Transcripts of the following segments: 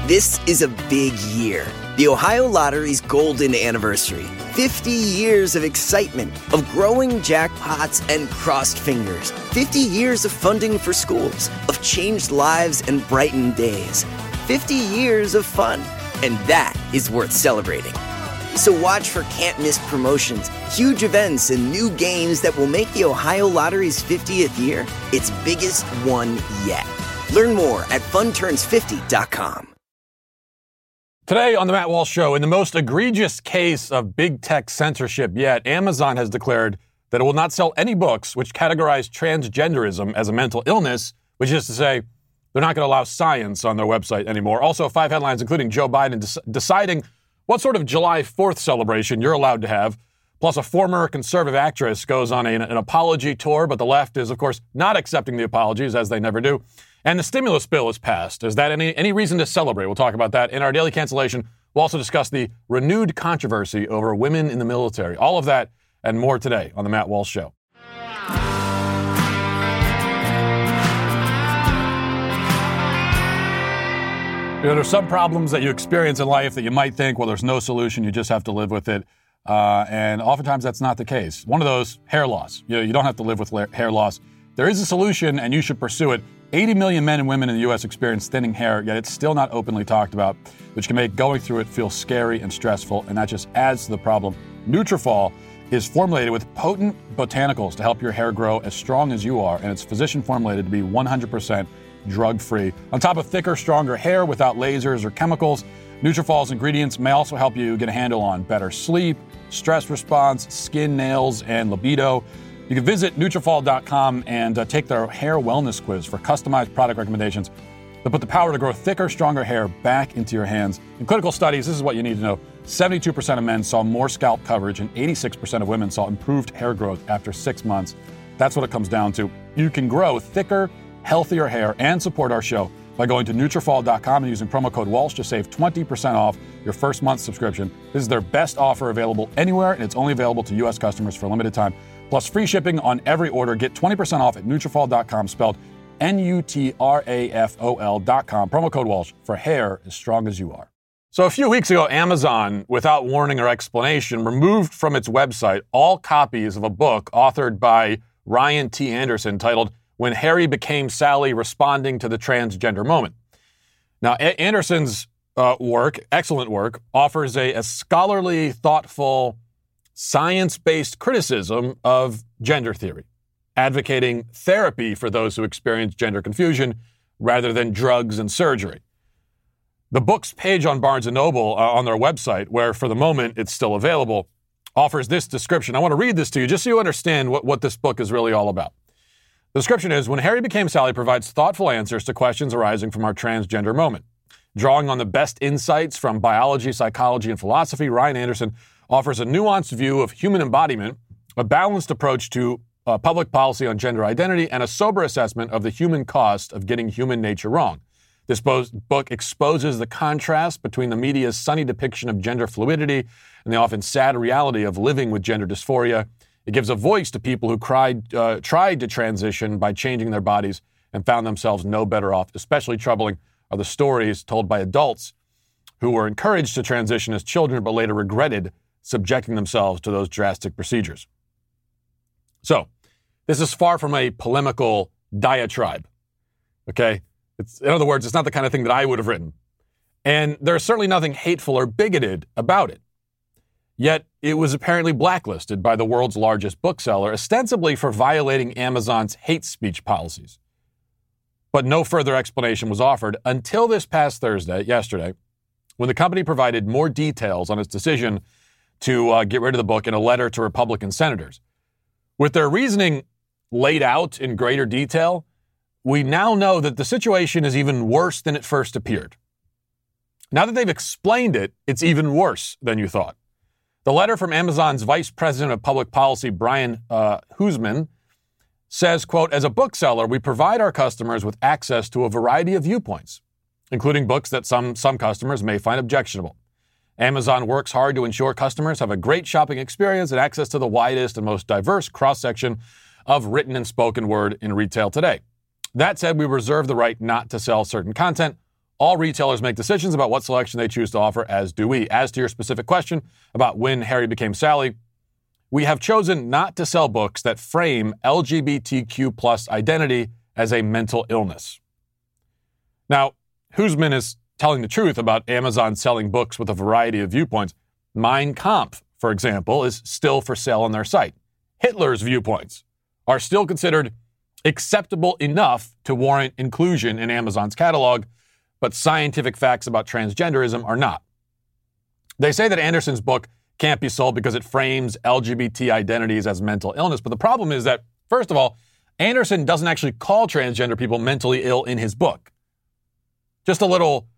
This is a big year. The Ohio Lottery's golden anniversary. 50 years of excitement, of growing jackpots and crossed fingers. 50 years of funding for schools, of changed lives and brightened days. 50 years of fun, and that is worth celebrating. So watch for can't-miss promotions, huge events, and new games that will make the Ohio Lottery's 50th year its biggest one yet. Learn more at funturns50.com. Today on the Matt Walsh Show, in the most egregious case of big tech censorship yet, Amazon has declared that it will not sell any books which categorize transgenderism as a mental illness, which is to say they're not going to allow science on their website anymore. Also, 5 headlines, including Joe Biden deciding what sort of July 4th celebration you're allowed to have. Plus, a former conservative actress goes on an apology tour, but the left is, of course, not accepting the apologies, as they never do. And the stimulus bill is passed. Is that any reason to celebrate? We'll talk about that in our daily cancellation. We'll also discuss the renewed controversy over women in the military. All of that and more today on the Matt Walsh Show. You know, there's some problems that you experience in life that you might think, well, there's no solution. You just have to live with it. And oftentimes that's not the case. One of those, hair loss. You don't have to live with hair loss. There is a solution, and you should pursue it. 80 million men and women in the U.S. experience thinning hair, yet it's still not openly talked about, which can make going through it feel scary and stressful, and that just adds to the problem. Nutrafol is formulated with potent botanicals to help your hair grow as strong as you are, and it's physician-formulated to be 100% drug-free. On top of thicker, stronger hair without lasers or chemicals, Nutrafol's ingredients may also help you get a handle on better sleep, stress response, skin, nails, and libido. You can visit Nutrafol.com and take their hair wellness quiz for customized product recommendations that put the power to grow thicker, stronger hair back into your hands. In clinical studies, this is what you need to know. 72% of men saw more scalp coverage and 86% of women saw improved hair growth after 6 months. That's what it comes down to. You can grow thicker, healthier hair and support our show by going to Nutrafol.com and using promo code Walsh to save 20% off your first month subscription. This is their best offer available anywhere, and it's only available to U.S. customers for a limited time. Plus free shipping on every order. Get 20% off at Nutrafol.com, spelled Nutrafol.com. Promo code Walsh for hair as strong as you are. So a few weeks ago, Amazon, without warning or explanation, removed from its website all copies of a book authored by Ryan T. Anderson titled When Harry Became Sally, Responding to the Transgender Moment. Now, Anderson's work, excellent work, offers a scholarly, thoughtful, science-based criticism of gender theory, advocating therapy for those who experience gender confusion rather than drugs and surgery. The book's page on Barnes & Noble on their website, where for the moment it's still available, offers this description. I want to read this to you just so you understand what this book is really all about. The description is, When Harry Became Sally provides thoughtful answers to questions arising from our transgender moment. Drawing on the best insights from biology, psychology, and philosophy, Ryan Anderson offers a nuanced view of human embodiment, a balanced approach to public policy on gender identity, and a sober assessment of the human cost of getting human nature wrong. This book exposes the contrast between the media's sunny depiction of gender fluidity and the often sad reality of living with gender dysphoria. It gives a voice to people who tried to transition by changing their bodies and found themselves no better off. Especially troubling are the stories told by adults who were encouraged to transition as children but later regretted subjecting themselves to those drastic procedures. So, this is far from a polemical diatribe, okay? In other words, it's not the kind of thing that I would have written. And there's certainly nothing hateful or bigoted about it. Yet, it was apparently blacklisted by the world's largest bookseller, ostensibly for violating Amazon's hate speech policies. But no further explanation was offered until this past yesterday, when the company provided more details on its decision to get rid of the book in a letter to Republican senators. With their reasoning laid out in greater detail, we now know that the situation is even worse than it first appeared. Now that they've explained it, it's even worse than you thought. The letter from Amazon's Vice President of Public Policy, Brian Huseman, says, quote, as a bookseller, we provide our customers with access to a variety of viewpoints, including books that some customers may find objectionable. Amazon works hard to ensure customers have a great shopping experience and access to the widest and most diverse cross-section of written and spoken word in retail today. That said, we reserve the right not to sell certain content All retailers make decisions about what selection they choose to offer, as do we. As to your specific question about when Harry became Sally, we have chosen not to sell books that frame LGBTQ plus identity as a mental illness. Now, Husman is telling the truth about Amazon selling books with a variety of viewpoints. Mein Kampf, for example, is still for sale on their site. Hitler's viewpoints are still considered acceptable enough to warrant inclusion in Amazon's catalog, but scientific facts about transgenderism are not. They say that Anderson's book can't be sold because it frames LGBT identities as mental illness, but the problem is that, first of all, Anderson doesn't actually call transgender people mentally ill in his book. Just a little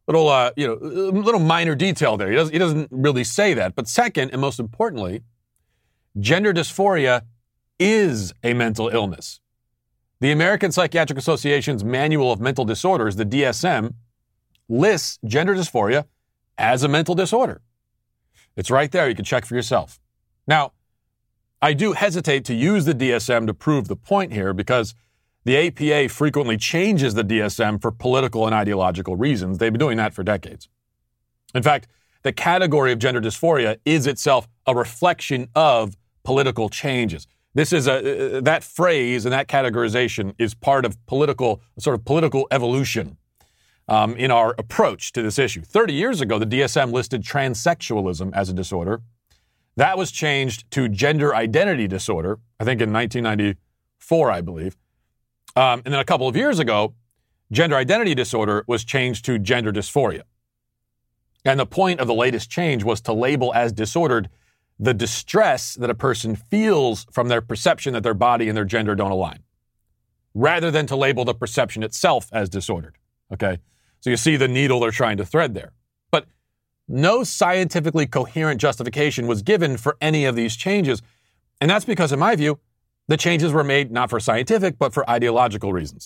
minor detail there. He doesn't really say that. But second, and most importantly, gender dysphoria is a mental illness. The American Psychiatric Association's Manual of Mental Disorders, the DSM, lists gender dysphoria as a mental disorder. It's right there. You can check for yourself. Now, I do hesitate to use the DSM to prove the point here because the APA frequently changes the DSM for political and ideological reasons. They've been doing that for decades. In fact, the category of gender dysphoria is itself a reflection of political changes. This is that phrase and that categorization is part of political evolution in our approach to this issue. 30 years ago, the DSM listed transsexualism as a disorder. That was changed to gender identity disorder, I think in 1994, I believe. And then a couple of years ago, gender identity disorder was changed to gender dysphoria. And the point of the latest change was to label as disordered the distress that a person feels from their perception that their body and their gender don't align, rather than to label the perception itself as disordered. Okay? So you see the needle they're trying to thread there. But no scientifically coherent justification was given for any of these changes. And that's because, in my view, the changes were made not for scientific, but for ideological reasons.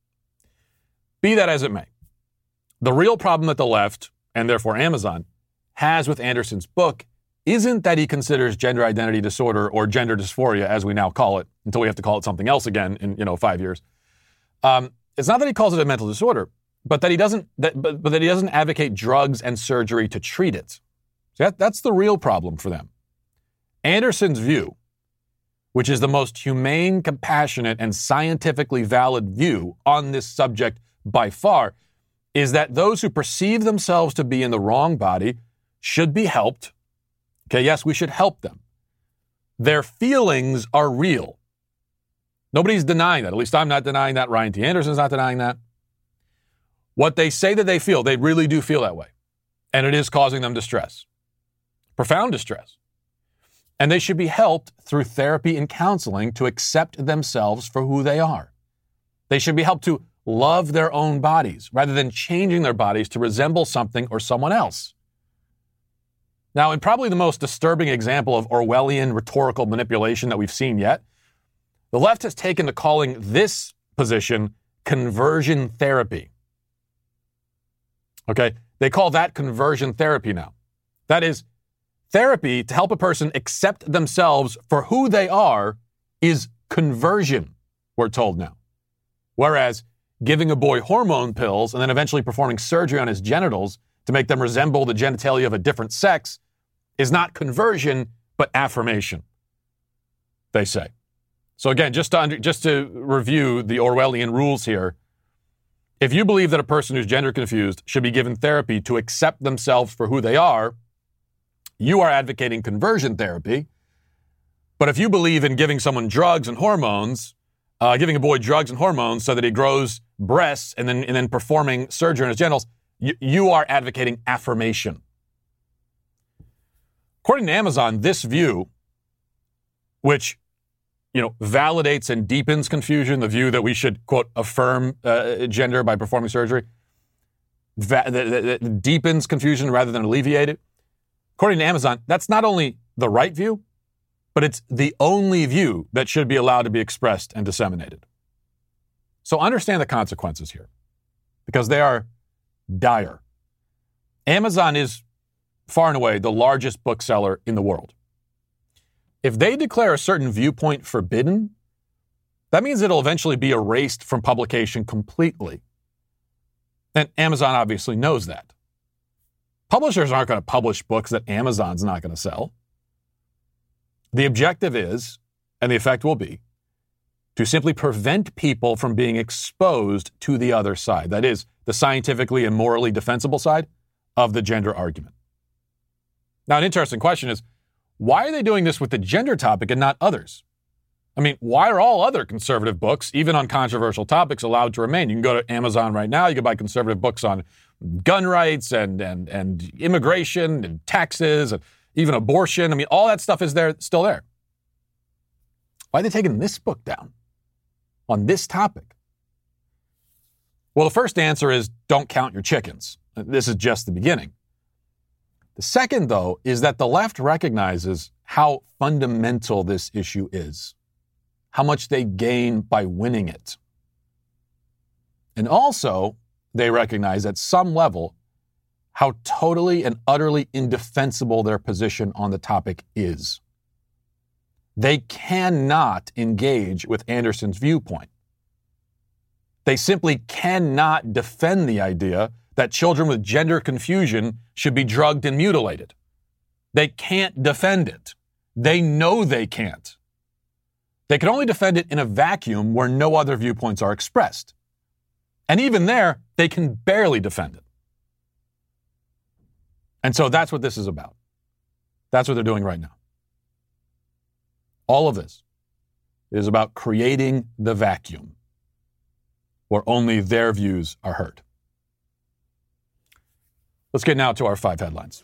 Be that as it may, the real problem that the left, and therefore Amazon, has with Anderson's book isn't that he considers gender identity disorder or gender dysphoria, as we now call it, until we have to call it something else again in 5 years. It's not that he calls it a mental disorder, but that he doesn't advocate drugs and surgery to treat it. So that's the real problem for them. Anderson's view, which is the most humane, compassionate, and scientifically valid view on this subject by far, is that those who perceive themselves to be in the wrong body should be helped. Okay, yes, we should help them. Their feelings are real. Nobody's denying that. At least I'm not denying that. Ryan T. Anderson's not denying that. What they say that they feel, they really do feel that way. And it is causing them distress. Profound distress. And they should be helped through therapy and counseling to accept themselves for who they are. They should be helped to love their own bodies rather than changing their bodies to resemble something or someone else. Now, in probably the most disturbing example of Orwellian rhetorical manipulation that we've seen yet, the left has taken to calling this position conversion therapy. Okay? They call that conversion therapy now. That is, therapy to help a person accept themselves for who they are is conversion, we're told now. Whereas giving a boy hormone pills and then eventually performing surgery on his genitals to make them resemble the genitalia of a different sex is not conversion, but affirmation, they say. So again, just to review the Orwellian rules here, if you believe that a person who's gender confused should be given therapy to accept themselves for who they are, you are advocating conversion therapy. But if you believe in giving someone drugs and hormones, giving a boy drugs and hormones so that he grows breasts and then performing surgery on his genitals, you are advocating affirmation. According to Amazon, this view, which validates and deepens confusion, the view that we should, quote, affirm gender by performing surgery, that deepens confusion rather than alleviate it. According to Amazon, that's not only the right view, but it's the only view that should be allowed to be expressed and disseminated. So understand the consequences here, because they are dire. Amazon is far and away the largest bookseller in the world. If they declare a certain viewpoint forbidden, that means it'll eventually be erased from publication completely. And Amazon obviously knows that. Publishers aren't going to publish books that Amazon's not going to sell. The objective is, and the effect will be, to simply prevent people from being exposed to the other side. That is, the scientifically and morally defensible side of the gender argument. Now, an interesting question is, why are they doing this with the gender topic and not others? I mean, why are all other conservative books, even on controversial topics, allowed to remain? You can go to Amazon right now. You can buy conservative books on gun rights and immigration and taxes and even abortion. I mean, all that stuff is still there. Why are they taking this book down on this topic? Well, the first answer is don't count your chickens. This is just the beginning. The second, though, is that the left recognizes how fundamental this issue is, how much they gain by winning it. And also, they recognize at some level how totally and utterly indefensible their position on the topic is. They cannot engage with Anderson's viewpoint. They simply cannot defend the idea that children with gender confusion should be drugged and mutilated. They can't defend it. They know they can't. They can only defend it in a vacuum where no other viewpoints are expressed. And even there, they can barely defend it. And so that's what this is about. That's what they're doing right now. All of this is about creating the vacuum where only their views are heard. Let's get now to our 5 headlines.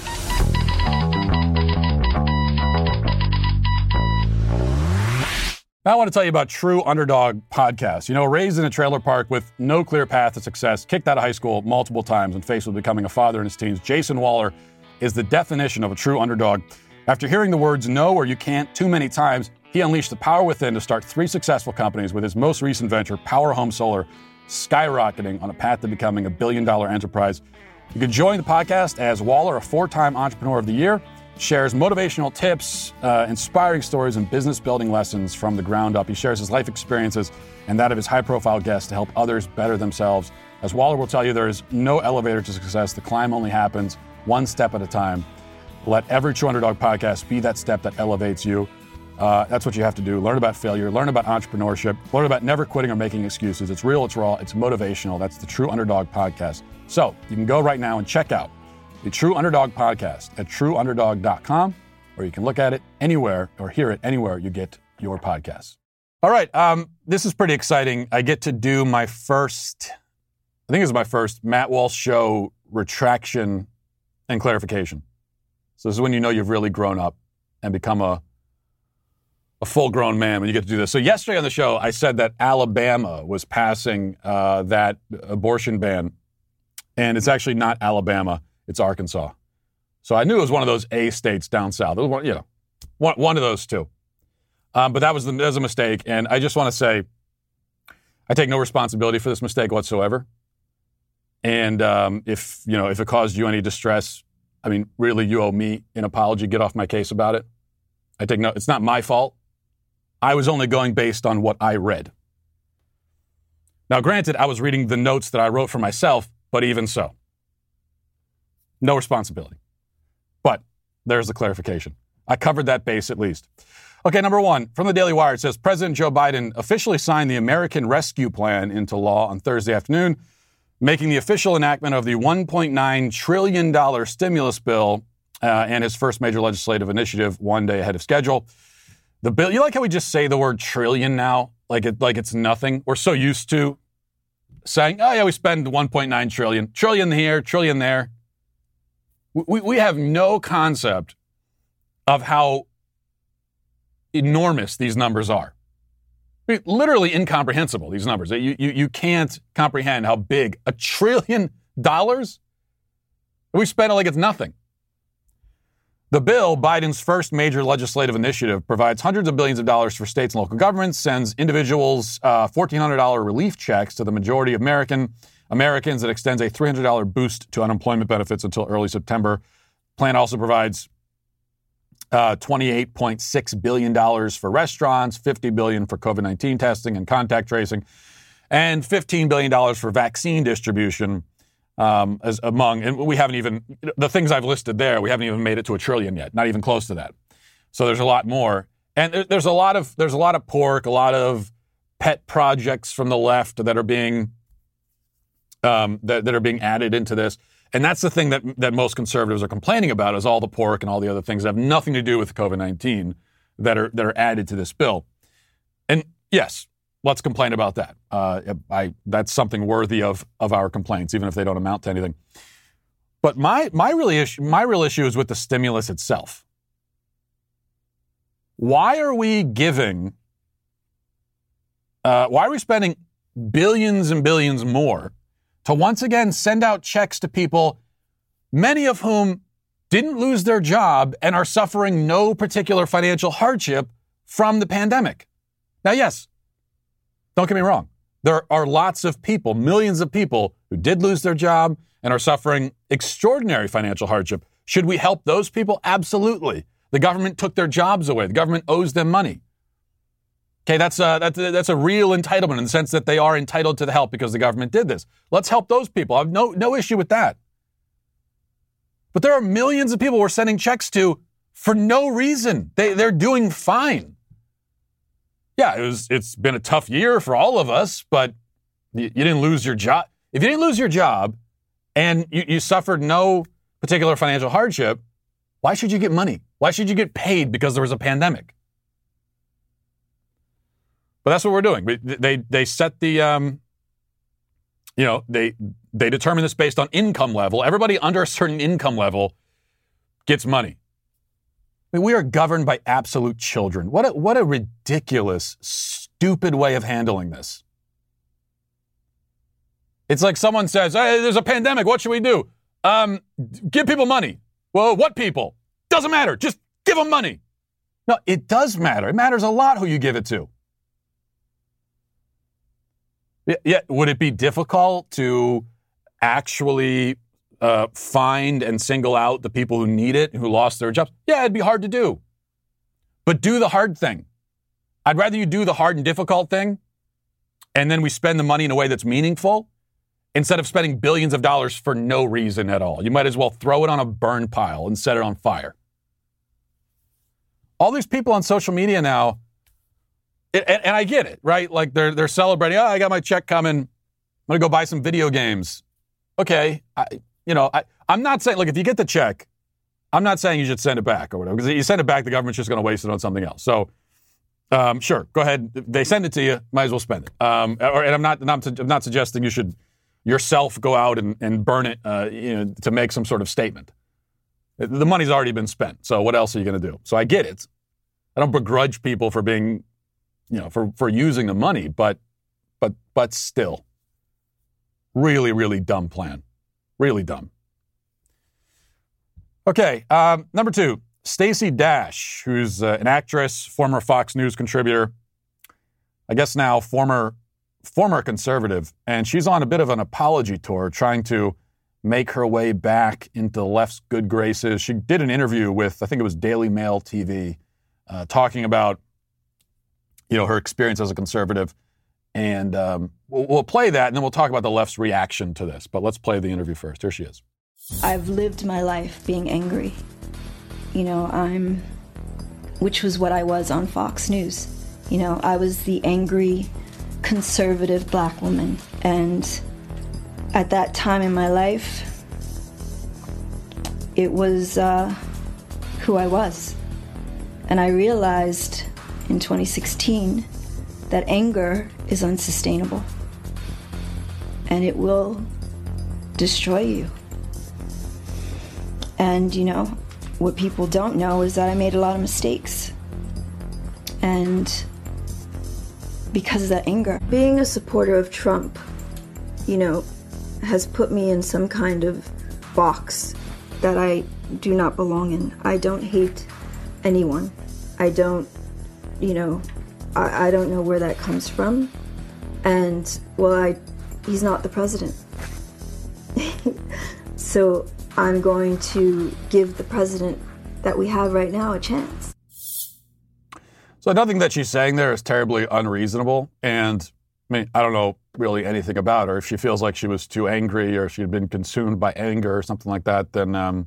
Now I want to tell you about True Underdog Podcast. You know, raised in a trailer park with no clear path to success, kicked out of high school multiple times and faced with becoming a father in his teens, Jason Waller is the definition of a true underdog. After hearing the words no or you can't too many times, he unleashed the power within to start 3 successful companies with his most recent venture, Power Home Solar, skyrocketing on a path to becoming a billion-dollar enterprise. You can join the podcast as Waller, a 4-time Entrepreneur of the Year, shares motivational tips, inspiring stories, and business-building lessons from the ground up. He shares his life experiences and that of his high-profile guests to help others better themselves. As Waller will tell you, there is no elevator to success. The climb only happens one step at a time. Let every True Underdog podcast be that step that elevates you. That's what you have to do. Learn about failure, learn about entrepreneurship, learn about never quitting or making excuses. It's real, it's raw, it's motivational. That's the True Underdog Podcast. So you can go right now and check out the True Underdog Podcast at trueunderdog.com, or you can look at it anywhere or hear it anywhere you get your podcasts. All right, this is pretty exciting. I get to do my first, I think it's my first Matt Walsh Show retraction and clarification. So this is when you know you've really grown up and become a full-grown man when you get to do this. So yesterday on the show, I said that Alabama was passing that abortion ban, and it's actually not Alabama, it's Arkansas. So I knew it was one of those A states down south. It was one of those two. But that was a mistake, and I just want to say I take no responsibility for this mistake whatsoever. And if it caused you any distress, I mean, really, you owe me an apology. Get off my case about it. It's not my fault. I was only going based on what I read. Now, granted, I was reading the notes that I wrote for myself, but even so, no responsibility. But there's the clarification. I covered that base at least. Okay, number 1, from the Daily Wire, it says President Joe Biden officially signed the American Rescue Plan into law on Thursday afternoon, making the official enactment of the $1.9 trillion stimulus bill and his first major legislative initiative 1 day ahead of schedule. The bill, you like how we just say the word trillion now, like it's nothing? We're so used to saying, oh yeah, we spend 1.9 trillion, trillion here, trillion there. We have no concept of how enormous these numbers are. I mean, literally incomprehensible, these numbers. You can't comprehend how big $1 trillion. We spend it like it's nothing. The bill, Biden's first major legislative initiative, provides hundreds of billions of dollars for states and local governments, sends individuals $1,400 relief checks to the majority of Americans. It extends a $300 boost to unemployment benefits until early September. Plan also provides $28.6 billion for restaurants, $50 billion for COVID-19 testing and contact tracing. and $15 billion for vaccine distribution and we haven't even, the things I've listed there, we haven't even made it to $1 trillion yet, not even close to that. So there's a lot more. And there's a lot of pork, a lot of pet projects from the left that are being that are being added into this. And that's the thing that most conservatives are complaining about, is all the pork and all the other things that have nothing to do with COVID-19 that are added to this bill. And yes, let's complain about that. That's something worthy of our complaints, even if they don't amount to anything. But my real issue is with the stimulus itself. Why are we spending billions and billions more to once again send out checks to people, many of whom didn't lose their job and are suffering no particular financial hardship from the pandemic? Now, yes, don't get me wrong. There are lots of people, millions of people who did lose their job and are suffering extraordinary financial hardship. Should we help those people? Absolutely. The government took their jobs away. The government owes them money. Okay, that's a real entitlement in the sense that they are entitled to the help because the government did this. Let's help those people. I have no issue with that. But there are millions of people we're sending checks to for no reason. They're doing fine. Yeah, it's been a tough year for all of us, but you didn't lose your job. If you didn't lose your job and you suffered no particular financial hardship, why should you get money? Why should you get paid because there was a pandemic? But that's what we're doing. They set the, they determine this based on income level. Everybody under a certain income level gets money. I mean, we are governed by absolute children. What a ridiculous, stupid way of handling this. It's like someone says, hey, there's a pandemic. What should we do? Give people money. Well, what people? Doesn't matter. Just give them money. No, it does matter. It matters a lot who you give it to. Yeah. Would it be difficult to actually find and single out the people who need it, who lost their jobs? Yeah, it'd be hard to do. But do the hard thing. I'd rather you do the hard and difficult thing, and then we spend the money in a way that's meaningful, instead of spending billions of dollars for no reason at all. You might as well throw it on a burn pile and set it on fire. All these people on social media now, and I get it, right? Like they're celebrating, I got my check coming. I'm going to go buy some video games. Okay. I'm not saying, look, if you get the check, I'm not saying you should send it back or whatever, because if you send it back, the government's just going to waste it on something else. So, sure, go ahead. They send it to you, might as well spend it. And I'm not suggesting you should yourself go out and burn it, to make some sort of statement. The money's already been spent. So what else are you going to do? So I get it. I don't begrudge people for being, for using the money, but still, really, really dumb plan. Really dumb. Okay, number 2, Stacey Dash, who's an actress, former Fox News contributor, I guess now former conservative, and she's on a bit of an apology tour trying to make her way back into the left's good graces. She did an interview with, I think it was Daily Mail TV, talking about, her experience as a conservative. And we'll play that, and then we'll talk about the left's reaction to this. But let's play the interview first. Here she is. I've lived my life being angry. Which was what I was on Fox News. I was the angry, conservative black woman. And at that time in my life, it was who I was. And I realized in 2016 that anger is unsustainable. And it will destroy you. And, what people don't know is that I made a lot of mistakes. And because of that anger. Being a supporter of Trump, has put me in some kind of box that I do not belong in. I don't hate anyone. I don't, I don't know where that comes from. And, he's not the president. So I'm going to give the president that we have right now a chance. So nothing that she's saying there is terribly unreasonable. And I don't know really anything about her. If she feels like she was too angry or she had been consumed by anger or something like that, then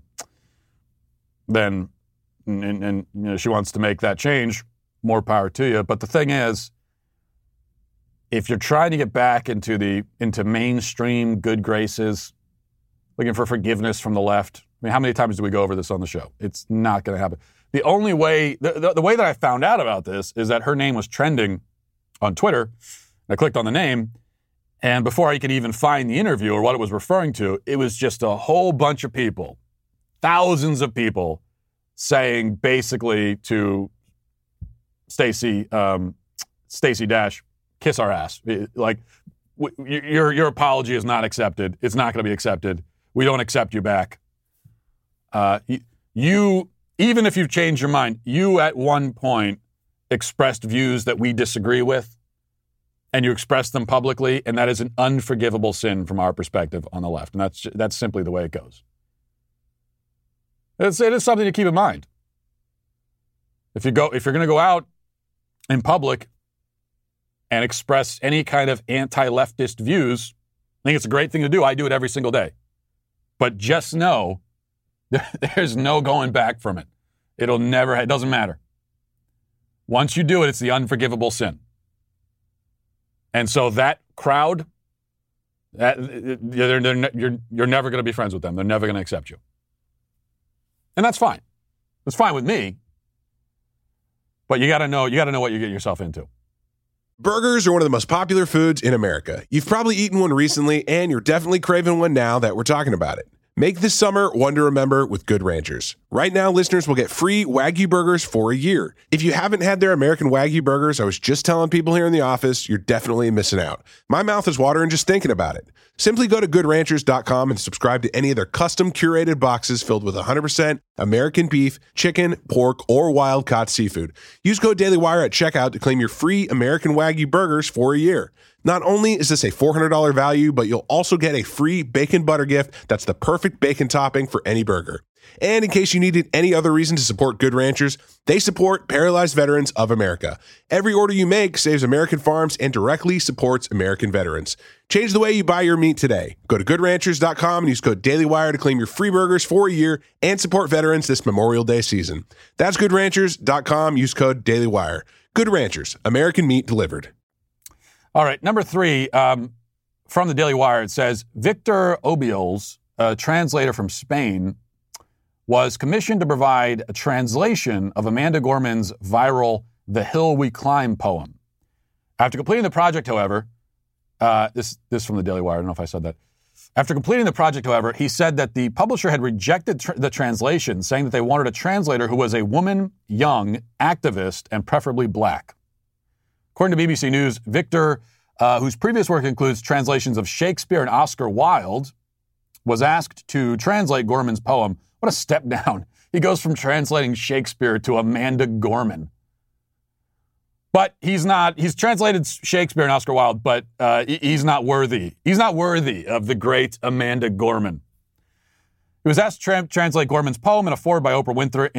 she wants to make that change. More power to you. But the thing is, if you're trying to get back into mainstream good graces, looking for forgiveness from the left, I mean, how many times do we go over this on the show? It's not going to happen. The only way, the way that I found out about this is that her name was trending on Twitter. I clicked on the name, and before I could even find the interview or what it was referring to, it was just a whole bunch of people, thousands of people, saying basically to Stacey Dash, kiss our ass. Like, your apology is not accepted. It's not going to be accepted. We don't accept you back. You, even if you've changed your mind, you at one point expressed views that we disagree with, and you expressed them publicly, and that is an unforgivable sin from our perspective on the left. And that's simply the way it goes. It is something to keep in mind. If you're going to go out in public and express any kind of anti-leftist views, I think it's a great thing to do. I do it every single day. But just know there's no going back from it. It doesn't matter. Once you do it, it's the unforgivable sin. And so that crowd, you're never going to be friends with them. They're never going to accept you. And that's fine. It's fine with me. But you got to know what you're getting yourself into. Burgers are one of the most popular foods in America. You've probably eaten one recently, and you're definitely craving one now that we're talking about it. Make this summer one to remember with Good Ranchers. Right now, listeners will get free Wagyu burgers for a year. If you haven't had their American Wagyu burgers, I was just telling people here in the office, you're definitely missing out. My mouth is watering just thinking about it. Simply go to GoodRanchers.com and subscribe to any of their custom curated boxes filled with 100% American beef, chicken, pork, or wild-caught seafood. Use code DailyWire at checkout to claim your free American Wagyu burgers for a year. Not only is this a $400 value, but you'll also get a free bacon butter gift that's the perfect bacon topping for any burger. And in case you needed any other reason to support Good Ranchers, they support Paralyzed Veterans of America. Every order you make saves American farms and directly supports American veterans. Change the way you buy your meat today. Go to GoodRanchers.com and use code DailyWire to claim your free burgers for a year and support veterans this Memorial Day season. That's GoodRanchers.com. Use code DailyWire. Good Ranchers, American meat delivered. All right, number 3, from the Daily Wire, it says, Victor Obiols, a translator from Spain, was commissioned to provide a translation of Amanda Gorman's viral The Hill We Climb poem. After completing the project, however, this from the Daily Wire, I don't know if I said that. After completing the project, however, he said that the publisher had rejected the translation, saying that they wanted a translator who was a woman, young, activist, and preferably black. According to BBC News, Victor, whose previous work includes translations of Shakespeare and Oscar Wilde, was asked to translate Gorman's poem. What a step down. He goes from translating Shakespeare to Amanda Gorman. But he's translated Shakespeare and Oscar Wilde, but he's not worthy. He's not worthy of the great Amanda Gorman. He was asked to translate Gorman's poem in a foreword by Oprah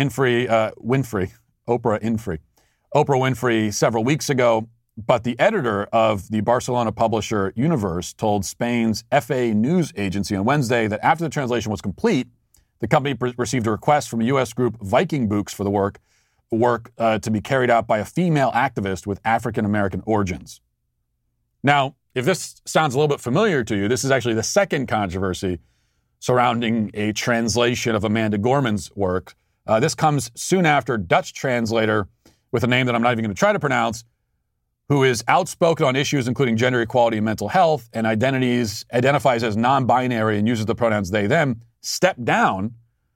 Winfrey several weeks ago, but the editor of the Barcelona publisher Universe told Spain's FA news agency on Wednesday that after the translation was complete, the company received a request from U.S. group Viking Books for the work to be carried out by a female activist with African-American origins. Now, if this sounds a little bit familiar to you, this is actually the second controversy surrounding a translation of Amanda Gorman's work. This comes soon after Dutch translator with a name that I'm not even going to try to pronounce, who is outspoken on issues including gender equality and mental health and identifies as non-binary and uses the pronouns they, them, stepped down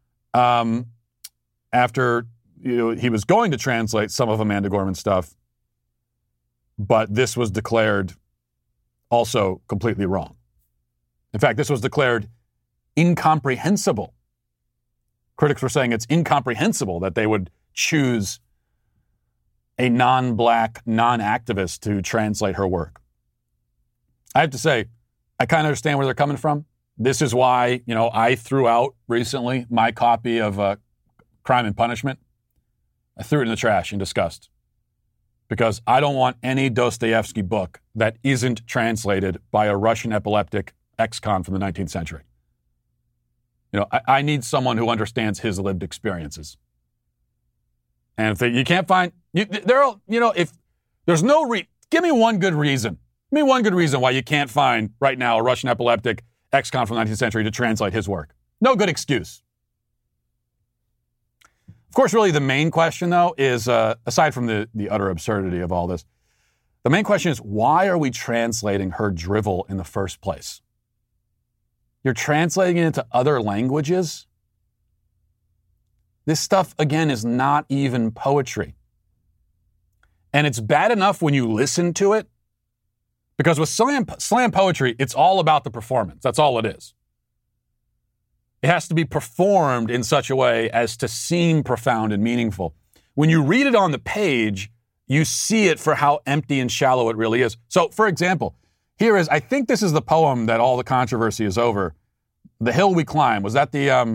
after he was going to translate some of Amanda Gorman's stuff, but this was declared also completely wrong. In fact, this was declared incomprehensible. Critics were saying it's incomprehensible that they would choose a non-black, non-activist to translate her work. I have to say, I kind of understand where they're coming from. This is why, I threw out recently my copy of Crime and Punishment. I threw it in the trash in disgust because I don't want any Dostoevsky book that isn't translated by a Russian epileptic ex-con from the 19th century. You know, I need someone who understands his lived experiences. And if you can't find, if there's no give me one good reason. Give me one good reason why you can't find right now a Russian epileptic ex-con from the 19th century to translate his work. No good excuse. Of course, really the main question, though, is, aside from the utter absurdity of all this, the main question is, why are we translating her drivel in the first place? You're translating it into other languages? This stuff, again, is not even poetry. And it's bad enough when you listen to it, because with slam poetry, it's all about the performance. That's all it is. It has to be performed in such a way as to seem profound and meaningful. When you read it on the page, you see it for how empty and shallow it really is. So, for example, I think this is the poem that all the controversy is over. The Hill We Climb. Was that the,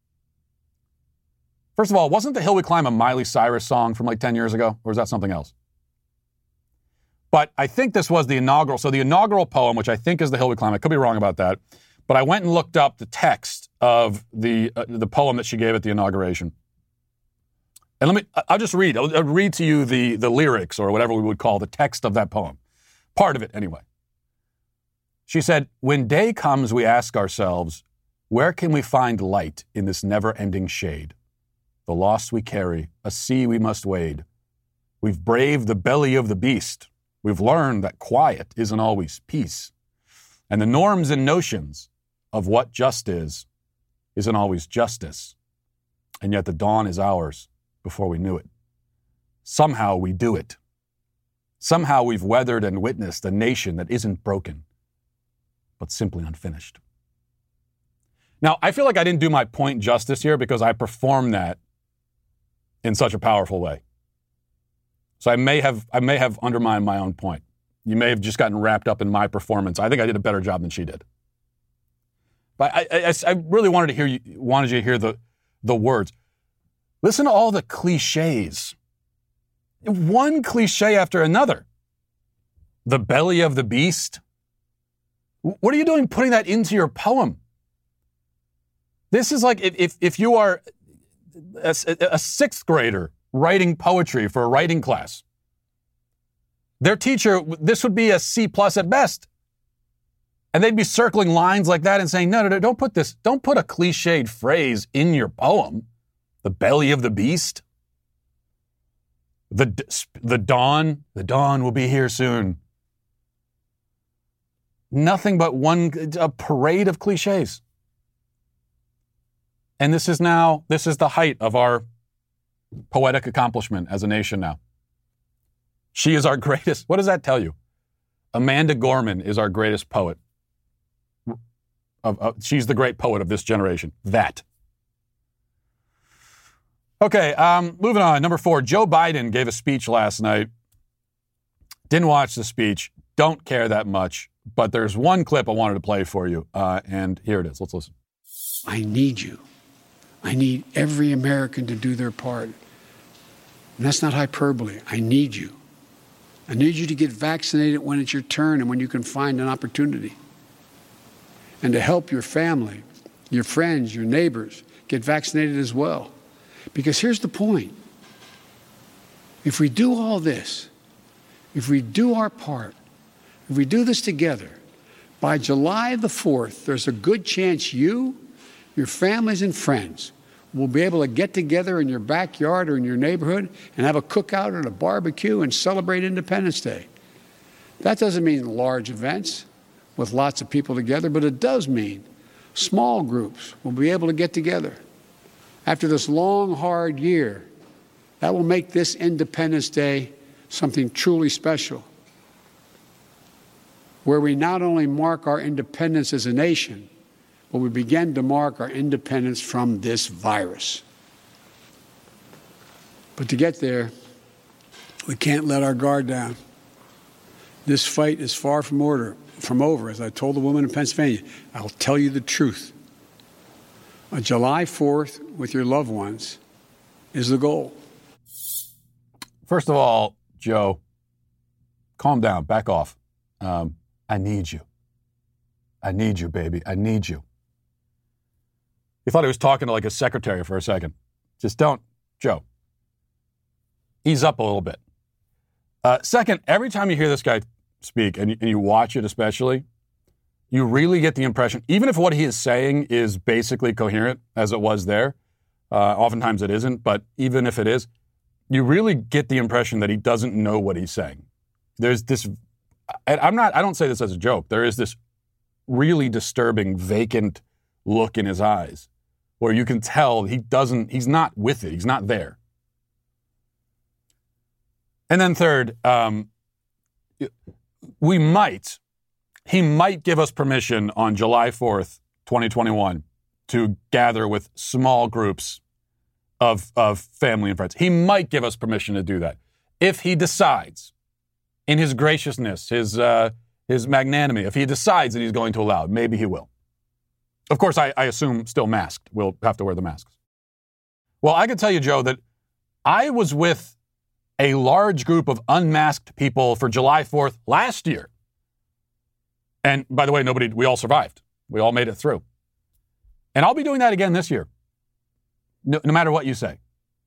first of all, wasn't The Hill We Climb a Miley Cyrus song from like 10 years ago? Or was that something else? But I think this was the inaugural. So the inaugural poem, which I think is The Hill We Climb, I could be wrong about that. But I went and looked up the text of the poem that she gave at the inauguration. And I'll just read. I'll read to you the lyrics, or whatever we would call the text of that poem. Part of it, anyway. She said, "When day comes, we ask ourselves, where can we find light in this never-ending shade? The loss we carry, a sea we must wade. We've braved the belly of the beast. We've learned that quiet isn't always peace. And the norms and notions of what just isn't always justice. And yet the dawn is ours before we knew it. Somehow we do it. Somehow we've weathered and witnessed a nation that isn't broken, but simply unfinished." Now, I feel like I didn't do my point justice here because I performed that in such a powerful way. So I may have undermined my own point. You may have just gotten wrapped up in my performance. I think I did a better job than she did. But I really wanted you to hear the words. Listen to all the cliches. One cliche after another. The belly of the beast. What are you doing putting that into your poem? This is like if you are a sixth grader writing poetry for a writing class. Their teacher, this would be a C+ at best. And they'd be circling lines like that and saying, no, don't put a cliched phrase in your poem. The belly of the beast. The dawn will be here soon. Nothing but a parade of cliches. And this is the height of our poetic accomplishment as a nation now. She is our greatest. What does that tell you? Amanda Gorman is our greatest poet. She's the great poet of this generation. That. Okay, moving on. Number 4, Joe Biden gave a speech last night. Didn't watch the speech. Don't care that much. But there's one clip I wanted to play for you, and here it is. Let's listen. I need you. I need every American to do their part. And that's not hyperbole. I need you. I need you to get vaccinated when it's your turn and when you can find an opportunity. And to help your family, your friends, your neighbors get vaccinated as well. Because here's the point. If we do all this, if we do our part, if we do this together, by July the 4th, there's a good chance you, your families and friends will be able to get together in your backyard or in your neighborhood and have a cookout or a barbecue and celebrate Independence Day. That doesn't mean large events with lots of people together, but it does mean small groups will be able to get together. After this long, hard year, that will make this Independence Day something truly special, where we not only mark our independence as a nation, but we begin to mark our independence from this virus. But to get there, we can't let our guard down. This fight is far from over. As I told the woman in Pennsylvania, I'll tell you the truth. On July 4th with your loved ones is the goal. First of all, Joe, calm down, back off. I need you. I need you, baby. I need you. He thought he was talking to like a secretary for a second. Just don't, Joe. Ease up a little bit. Second, every time you hear this guy speak, and you watch it especially, you really get the impression, even if what he is saying is basically coherent, as it was there, oftentimes it isn't, but even if it is, you really get the impression that he doesn't know what he's saying. There's this, I don't say this as a joke, there is this really disturbing, vacant look in his eyes where you can tell he's not with it, he's not there. And then third, he might give us permission on July 4th, 2021, to gather with small groups of family and friends. He might give us permission to do that. If he decides, in his graciousness, his magnanimity, if he decides that he's going to allow it, maybe he will. Of course, I assume still masked. We'll have to wear the masks. Well, I can tell you, Joe, that I was with a large group of unmasked people for July 4th last year. And by the way, we all survived. We all made it through. And I'll be doing that again this year, no matter what you say.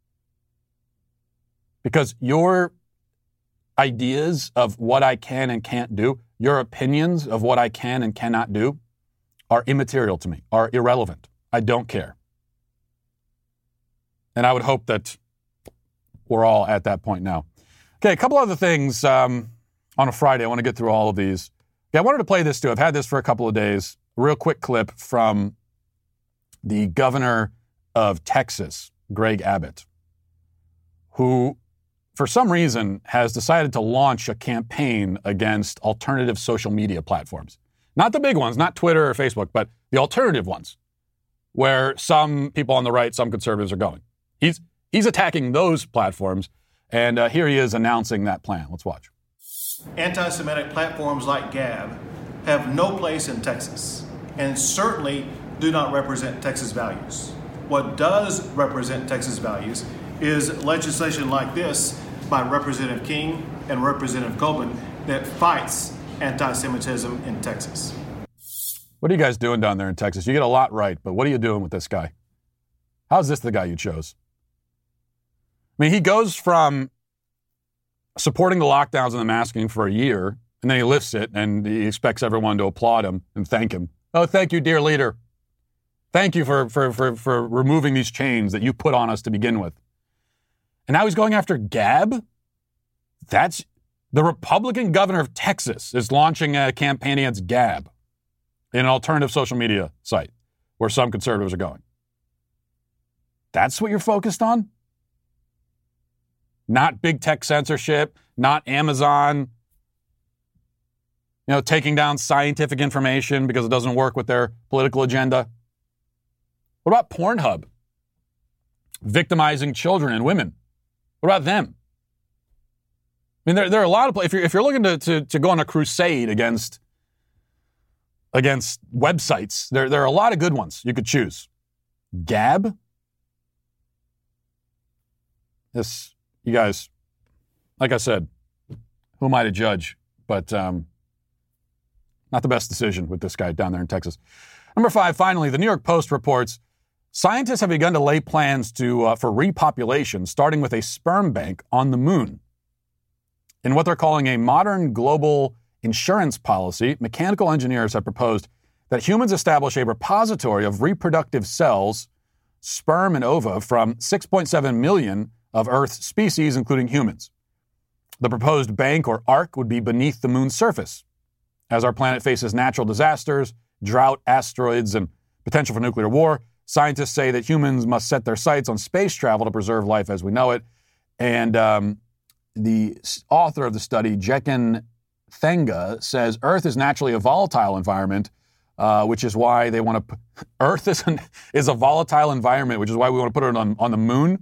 Because your ideas of what I can and can't do, your opinions of what I can and cannot do, are immaterial to me, are irrelevant. I don't care. And I would hope that we're all at that point now. Okay, a couple other things on a Friday. I want to get through all of these. Okay, I wanted to play this too. I've had this for a couple of days. A real quick clip from the governor of Texas, Greg Abbott, who, for some reason, has decided to launch a campaign against alternative social media platforms. Not the big ones, not Twitter or Facebook, but the alternative ones, where some people on the right, some conservatives are going. He's attacking those platforms, and here he is announcing that plan. Let's watch. Anti-Semitic platforms like Gab have no place in Texas and certainly do not represent Texas values. What does represent Texas values is legislation like this by Representative King and Representative Coburn that fights anti-Semitism in Texas. What are you guys doing down there in Texas? You get a lot right, but what are you doing with this guy? How's this the guy you chose? I mean, he goes from supporting the lockdowns and the masking for a year, and then he lifts it, and he expects everyone to applaud him and thank him. Oh, thank you, dear leader. Thank you for removing these chains that you put on us to begin with. And now he's going after Gab? That's the Republican governor of Texas is launching a campaign against Gab, an alternative social media site where some conservatives are going. That's what you're focused on? Not big tech censorship, not Amazon, taking down scientific information because it doesn't work with their political agenda. What about Pornhub? Victimizing children and women. What about them? I mean, there are a lot of, if you're looking to go on a crusade against websites, there are a lot of good ones you could choose. Gab? This, you guys, like I said, who am I to judge? But not the best decision with this guy down there in Texas. Number 5, finally, the New York Post reports scientists have begun to lay plans for repopulation, starting with a sperm bank on the moon. In what they're calling a modern global insurance policy, mechanical engineers have proposed that humans establish a repository of reproductive cells, sperm and ova, from 6.7 million of Earth's species, including humans. The proposed bank, or ark, would be beneath the moon's surface. As our planet faces natural disasters, drought, asteroids, and potential for nuclear war, scientists say that humans must set their sights on space travel to preserve life as we know it. And the author of the study, Jekin Thenga, says Earth is naturally a volatile environment, which is why they want to... Earth is a volatile environment, which is why we want to put it on the moon.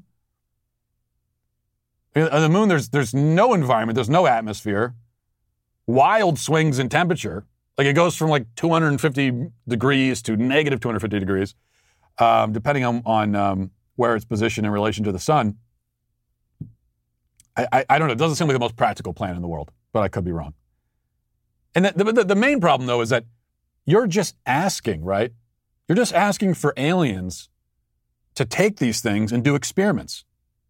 On the moon, there's no environment, there's no atmosphere. Wild swings in temperature. Like it goes from like 250 degrees to negative 250 degrees, depending on where it's positioned in relation to the sun. I don't know. It doesn't seem like the most practical plan in the world, but I could be wrong. And the main problem, though, is that you're just asking, right? You're just asking for aliens to take these things and do experiments.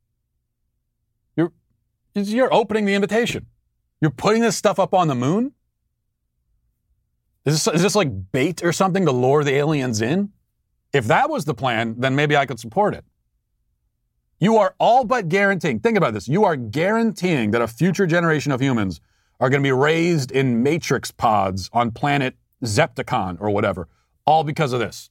You're opening the invitation. You're putting this stuff up on the moon? Is this like bait or something to lure the aliens in? If that was the plan, then maybe I could support it. You are all but guaranteeing, think about this, you are guaranteeing that a future generation of humans are going to be raised in matrix pods on planet Zepticon or whatever, all because of this.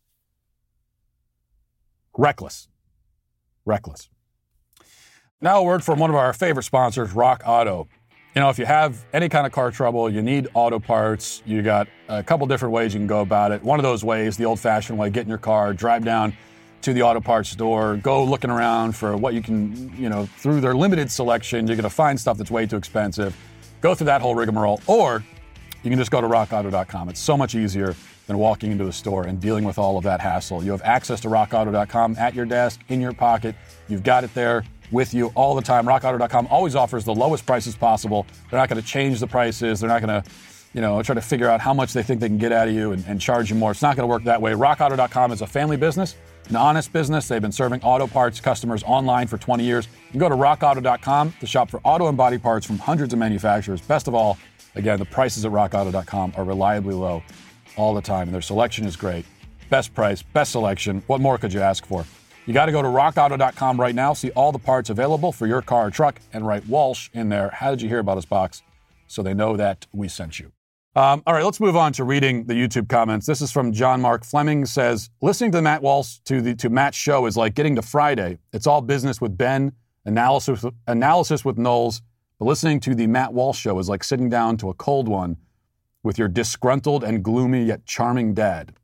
Reckless. Reckless. Now a word from one of our favorite sponsors, Rock Auto. You know, if you have any kind of car trouble, you need auto parts, you got a couple different ways you can go about it. One of those ways, the old-fashioned way, get in your car, drive down to the auto parts store, go looking around for what you can, you know, through their limited selection, you're going to find stuff that's way too expensive. Go through that whole rigmarole, or you can just go to rockauto.com. It's so much easier than walking into a store and dealing with all of that hassle. You have access to rockauto.com at your desk, in your pocket. You've got it there with you all the time. RockAuto.com always offers the lowest prices possible. They're not going to change the prices. They're not going to, you know, try to figure out how much they think they can get out of you and charge you more. It's not going to work that way. RockAuto.com is a family business, an honest business. They've been serving auto parts customers online for 20 years. You can go to RockAuto.com to shop for auto and body parts from hundreds of manufacturers. Best of all, again, the prices at RockAuto.com are reliably low all the time, and their selection is great. Best price, best selection. What more could you ask for? You got to go to rockauto.com right now, see all the parts available for your car or truck, and write Walsh in there. How did you hear about us box? So they know that we sent you. All right, let's move on to reading the YouTube comments. This is from John Mark Fleming. Says, listening to Matt Walsh, to Matt's show is like getting to Friday. It's all business with Ben, analysis with Knowles. But listening to the Matt Walsh show is like sitting down to a cold one with your disgruntled and gloomy yet charming dad.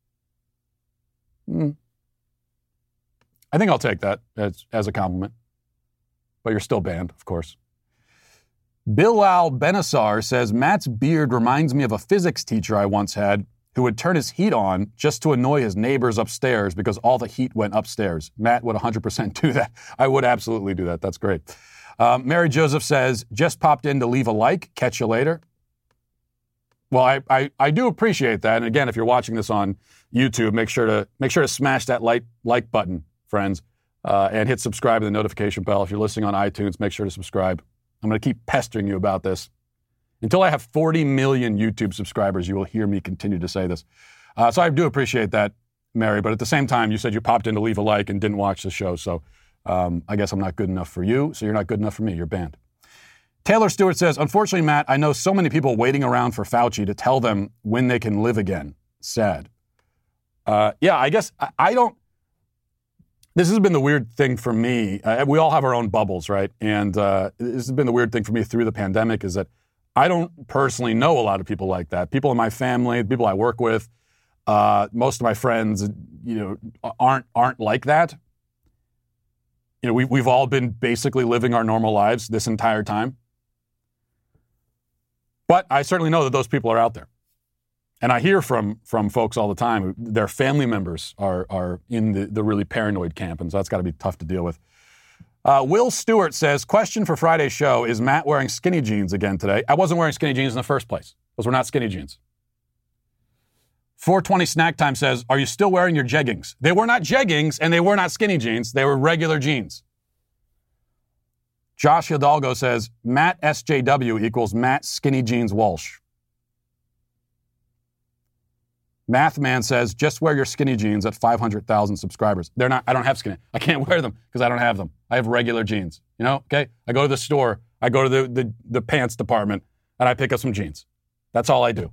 I think I'll take that as a compliment. But you're still banned, of course. Bilal Benassar says, Matt's beard reminds me of a physics teacher I once had who would turn his heat on just to annoy his neighbors upstairs because all the heat went upstairs. Matt would 100% do that. I would absolutely do that. That's great. Mary Joseph says, just popped in to leave a like. Catch you later. Well, I do appreciate that. And again, if you're watching this on YouTube, make sure to smash that like button, friends, and hit subscribe to the notification bell. If you're listening on iTunes, make sure to subscribe. I'm going to keep pestering you about this. Until I have 40 million YouTube subscribers, you will hear me continue to say this. So I do appreciate that, Mary. But at the same time, you said you popped in to leave a like and didn't watch the show. So I guess I'm not good enough for you. So you're not good enough for me. You're banned. Taylor Stewart says, unfortunately, Matt, I know so many people waiting around for Fauci to tell them when they can live again. Sad. Yeah, I guess I don't. This has been the weird thing for me. We all have our own bubbles, right? And this has been the weird thing for me through the pandemic is that I don't personally know a lot of people like that. People in my family, people I work with, most of my friends, you know, aren't like that. You know, we've all been basically living our normal lives this entire time. But I certainly know that those people are out there. And I hear from folks all the time, their family members are in the really paranoid camp, and so that's got to be tough to deal with. Will Stewart says, question for Friday's show, is Matt wearing skinny jeans again today? I wasn't wearing skinny jeans in the first place. Those were not skinny jeans. 420 Snack Time says, are you still wearing your jeggings? They were not jeggings, and they were not skinny jeans. They were regular jeans. Josh Hidalgo says, Matt SJW equals Matt Skinny Jeans Walsh. Mathman says, just wear your skinny jeans at 500,000 subscribers. They're not, I don't have skinny. I can't wear them because I don't have them. I have regular jeans, you know, okay? I go to the store, I go to the pants department, and I pick up some jeans. That's all I do.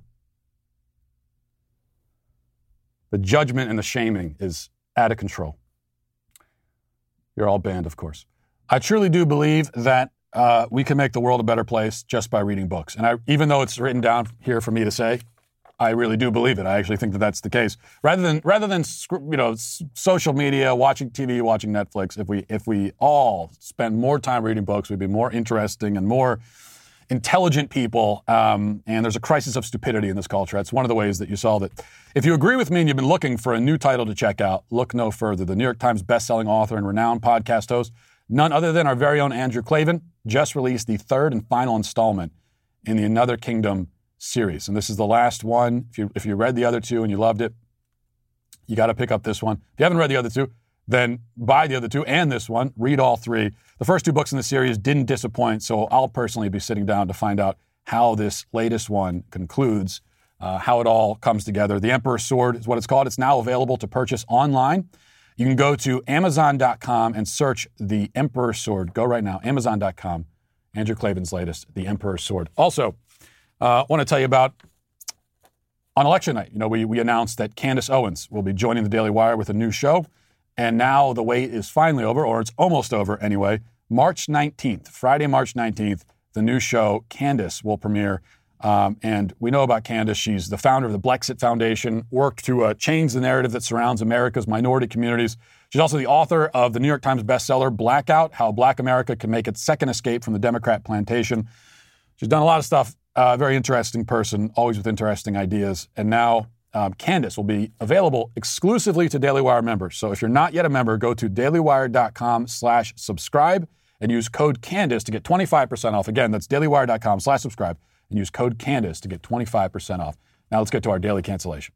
The judgment and the shaming is out of control. You're all banned, of course. I truly do believe that we can make the world a better place just by reading books. And even though it's written down here for me to say, I really do believe it. I actually think that that's the case. Rather than you know, social media, watching TV, watching Netflix, if we all spend more time reading books, we'd be more interesting and more intelligent people. And there's a crisis of stupidity in this culture. That's one of the ways that you solve it. If you agree with me and you've been looking for a new title to check out, look no further. The New York Times bestselling author and renowned podcast host, None other than our very own Andrew Klavan just released the third and final installment in the Another Kingdom series. And this is the last one. If you read the other two and you loved it, you got to pick up this one. If you haven't read the other two, then buy the other two and this one. Read all three. The first two books in the series didn't disappoint, so I'll personally be sitting down to find out how this latest one concludes, how it all comes together. The Emperor's Sword is what it's called. It's now available to purchase online. You can go to Amazon.com and search The Emperor's Sword. Go right now, Amazon.com. Andrew Klavan's latest, The Emperor's Sword. Also, I want to tell you about on election night. We announced that Candace Owens will be joining the Daily Wire with a new show. And now the wait is finally over, or it's almost over anyway. March 19th, Friday, March 19th, the new show, Candace, will premiere. And we know about Candace. She's the founder of the Blexit Foundation, worked to change the narrative that surrounds America's minority communities. She's also the author of the New York Times bestseller, Blackout, How Black America Can Make Its Second Escape from the Democrat Plantation. She's done a lot of stuff. Very interesting person, always with interesting ideas. And now Candace will be available exclusively to Daily Wire members. So if you're not yet a member, go to dailywire.com/subscribe and use code Candace to get 25% off. Again, that's dailywire.com/subscribe and use code Candace to get 25% off. Now let's get to our daily cancellation.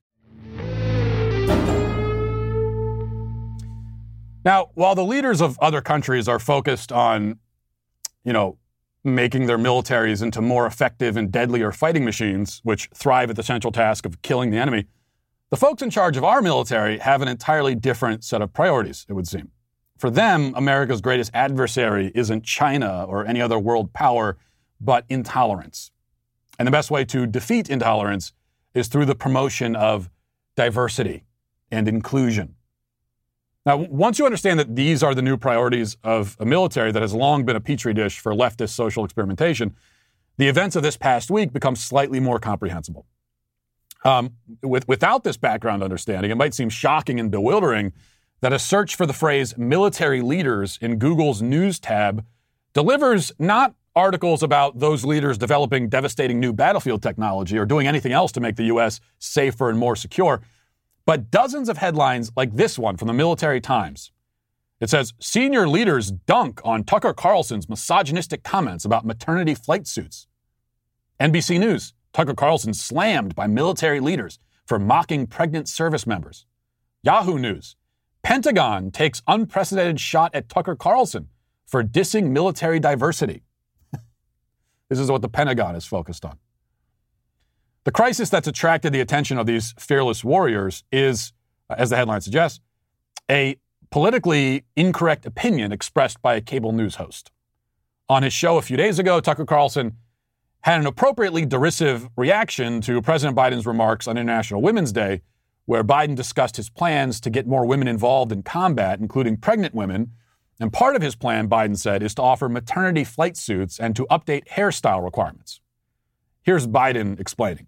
Now, while the leaders of other countries are focused on, making their militaries into more effective and deadlier fighting machines, which thrive at the central task of killing the enemy, the folks in charge of our military have an entirely different set of priorities, it would seem. For them, America's greatest adversary isn't China or any other world power, but intolerance. And the best way to defeat intolerance is through the promotion of diversity and inclusion. Now, once you understand that these are the new priorities of a military that has long been a petri dish for leftist social experimentation, the events of this past week become slightly more comprehensible. Without this background understanding, it might seem shocking and bewildering that a search for the phrase military leaders in Google's News tab delivers not articles about those leaders developing devastating new battlefield technology or doing anything else to make the U.S. safer and more secure, but dozens of headlines like this one from the Military Times. It says, senior leaders dunk on Tucker Carlson's misogynistic comments about maternity flight suits. NBC News, Tucker Carlson slammed by military leaders for mocking pregnant service members. Yahoo News, Pentagon takes unprecedented shot at Tucker Carlson for dissing military diversity. This is what the Pentagon is focused on. The crisis that's attracted the attention of these fearless warriors is, as the headline suggests, a politically incorrect opinion expressed by a cable news host. On his show a few days ago, Tucker Carlson had an appropriately derisive reaction to President Biden's remarks on International Women's Day, where Biden discussed his plans to get more women involved in combat, including pregnant women. And part of his plan, Biden said, is to offer maternity flight suits and to update hairstyle requirements. Here's Biden explaining.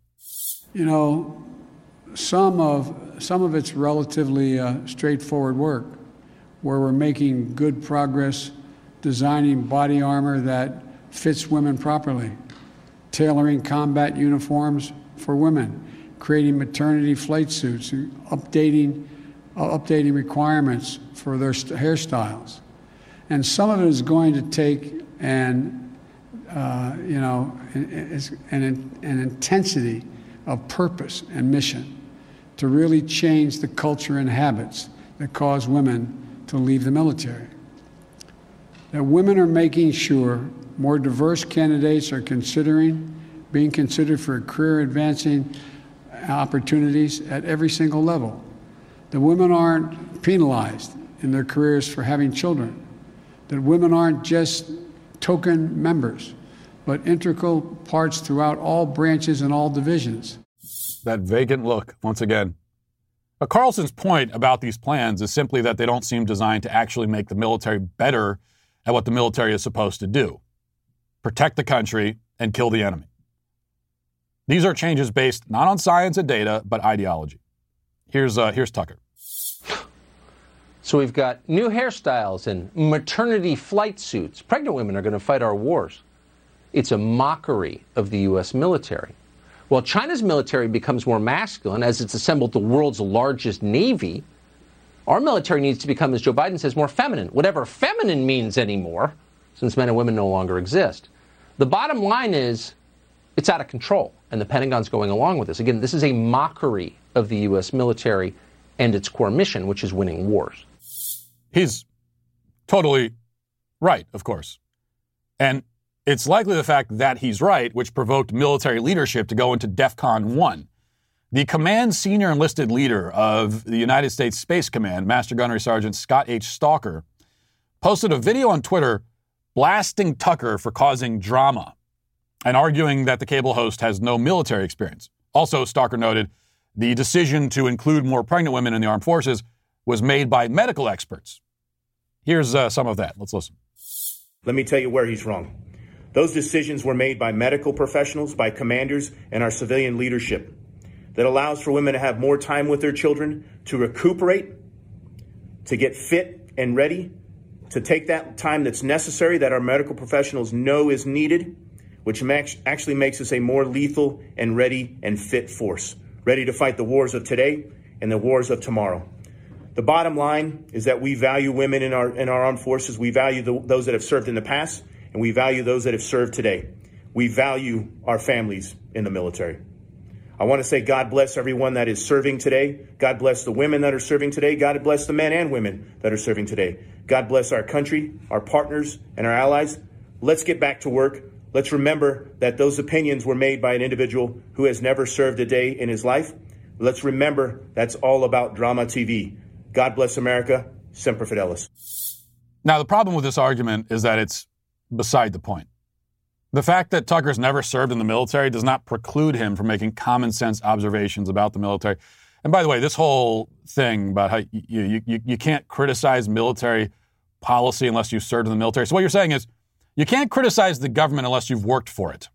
Some of it's relatively straightforward work, where we're making good progress designing body armor that fits women properly, tailoring combat uniforms for women, creating maternity flight suits, updating requirements for their hairstyles. And some of it is going to take an intensity of purpose and mission to really change the culture and habits that cause women to leave the military. That women are making sure more diverse candidates are being considered for career advancing opportunities at every single level. That women aren't penalized in their careers for having children. That women aren't just token members, but integral parts throughout all branches and all divisions. That vacant look, once again. But Carlson's point about these plans is simply that they don't seem designed to actually make the military better at what the military is supposed to do: protect the country and kill the enemy. These are changes based not on science and data, but ideology. Here's Tucker. So we've got new hairstyles and maternity flight suits. Pregnant women are going to fight our wars. It's a mockery of the U.S. military. While China's military becomes more masculine as it's assembled the world's largest navy, Our military needs to become, as Joe Biden says, more feminine, whatever feminine means anymore, since men and women no longer exist. The bottom line is it's out of control, and the Pentagon's going along with this. Again, this is a mockery of the U.S. military and its core mission, which is winning wars. He's totally right, of course. And it's likely the fact that he's right, which provoked military leadership to go into DEFCON 1. The command senior enlisted leader of the United States Space Command, Master Gunnery Sergeant Scott H. Stalker, posted a video on Twitter blasting Tucker for causing drama and arguing that the cable host has no military experience. Also, Stalker noted the decision to include more pregnant women in the armed forces was made by medical experts. Here's some of that. Let's listen. Let me tell you where he's wrong. Those decisions were made by medical professionals, by commanders, and our civilian leadership that allows for women to have more time with their children, to recuperate, to get fit and ready, to take that time that's necessary that our medical professionals know is needed, which actually makes us a more lethal and ready and fit force, ready to fight the wars of today and the wars of tomorrow. The bottom line is that we value women in our armed forces. We value those that have served in the past, and we value those that have served today. We value our families in the military. I want to say God bless everyone that is serving today. God bless the women that are serving today. God bless the men and women that are serving today. God bless our country, our partners, and our allies. Let's get back to work. Let's remember that those opinions were made by an individual who has never served a day in his life. Let's remember that's all about drama TV. God bless America. Semper Fidelis. Now, the problem with this argument is that it's beside the point. The fact that Tucker's never served in the military does not preclude him from making common sense observations about the military. And by the way, this whole thing about how you can't criticize military policy unless you've served in the military. So what you're saying is you can't criticize the government unless you've worked for it.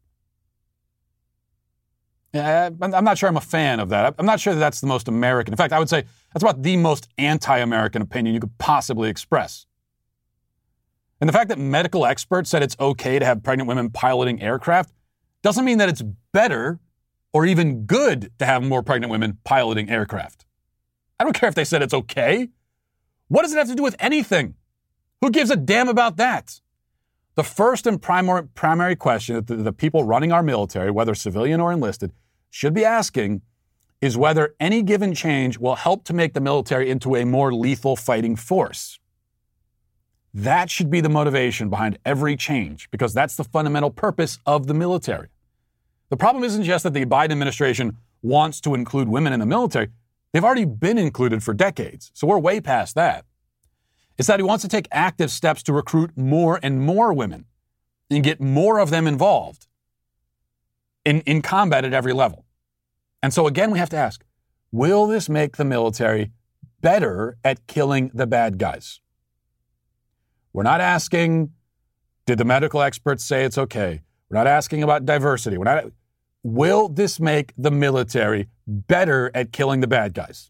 I'm not sure I'm a fan of that. I'm not sure that that's the most American. In fact, I would say that's about the most anti-American opinion you could possibly express. And the fact that medical experts said it's okay to have pregnant women piloting aircraft doesn't mean that it's better or even good to have more pregnant women piloting aircraft. I don't care if they said it's okay. What does it have to do with anything? Who gives a damn about that? The first and primary question that the people running our military, whether civilian or enlisted, should be asking is whether any given change will help to make the military into a more lethal fighting force. That should be the motivation behind every change, because that's the fundamental purpose of the military. The problem isn't just that the Biden administration wants to include women in the military. They've already been included for decades, so we're way past that. It's that he wants to take active steps to recruit more and more women and get more of them involved in combat at every level. And so again, we have to ask, will this make the military better at killing the bad guys? We're not asking, did the medical experts say it's okay? We're not asking about diversity. Will this make the military better at killing the bad guys?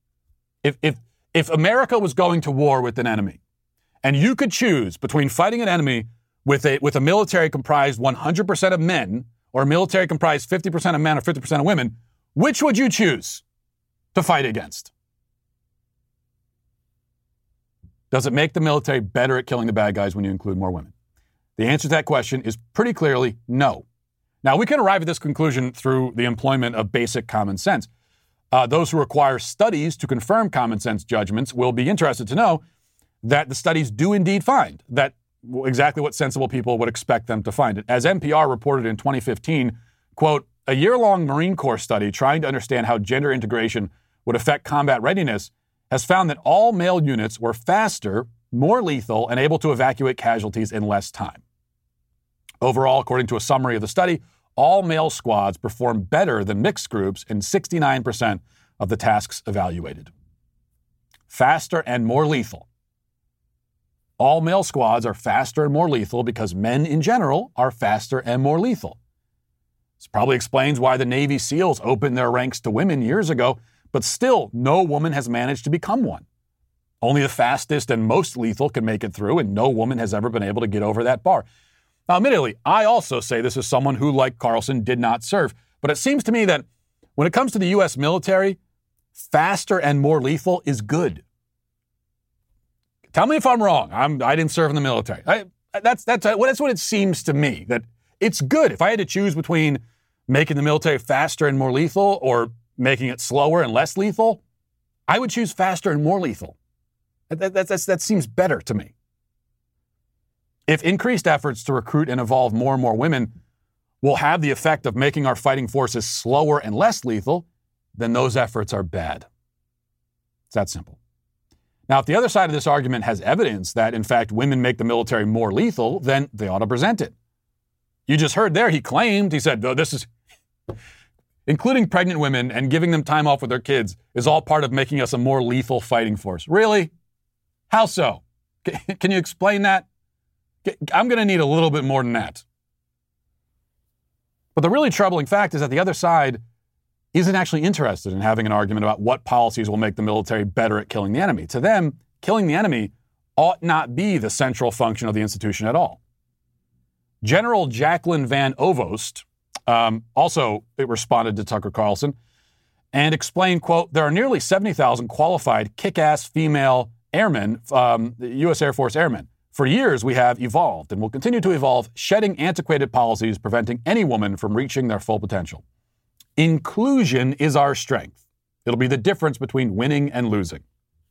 If America was going to war with an enemy, and you could choose between fighting an enemy with a military comprised 100% of men, or a military comprised 50% of men or 50% of women, which would you choose to fight against? Does it make the military better at killing the bad guys when you include more women? The answer to that question is pretty clearly no. Now, we can arrive at this conclusion through the employment of basic common sense. Those who require studies to confirm common sense judgments will be interested to know that the studies do indeed find that exactly what sensible people would expect them to find. As NPR reported in 2015, quote, a year-long Marine Corps study trying to understand how gender integration would affect combat readiness has found that all male units were faster, more lethal, and able to evacuate casualties in less time. Overall, according to a summary of the study, all male squads performed better than mixed groups in 69% of the tasks evaluated. Faster and more lethal. All male squads are faster and more lethal because men in general are faster and more lethal. This probably explains why the Navy SEALs opened their ranks to women years ago, but still no woman has managed to become one. Only the fastest and most lethal can make it through, and no woman has ever been able to get over that bar. Now, admittedly, I also say this as someone who, like Carlson, did not serve. But it seems to me that when it comes to the U.S. military, faster and more lethal is good. Tell me if I'm wrong. I didn't serve in the military. That's what it seems to me, that it's good. If I had to choose between making the military faster and more lethal or making it slower and less lethal, I would choose faster and more lethal. That seems better to me. If increased efforts to recruit and evolve more and more women will have the effect of making our fighting forces slower and less lethal, then those efforts are bad. It's that simple. Now, if the other side of this argument has evidence that, in fact, women make the military more lethal, then they ought to present it. You just heard there, he said, oh, this is, including pregnant women and giving them time off with their kids, is all part of making us a more lethal fighting force. Really? How so? Can you explain that? I'm going to need a little bit more than that. But the really troubling fact is that the other side isn't actually interested in having an argument about what policies will make the military better at killing the enemy. To them, killing the enemy ought not be the central function of the institution at all. General Jacqueline Van Ovost also responded to Tucker Carlson and explained, quote, there are nearly 70,000 qualified kick-ass female airmen, U.S. Air Force airmen. For years, we have evolved and will continue to evolve, shedding antiquated policies, preventing any woman from reaching their full potential. Inclusion is our strength. It'll be the difference between winning and losing.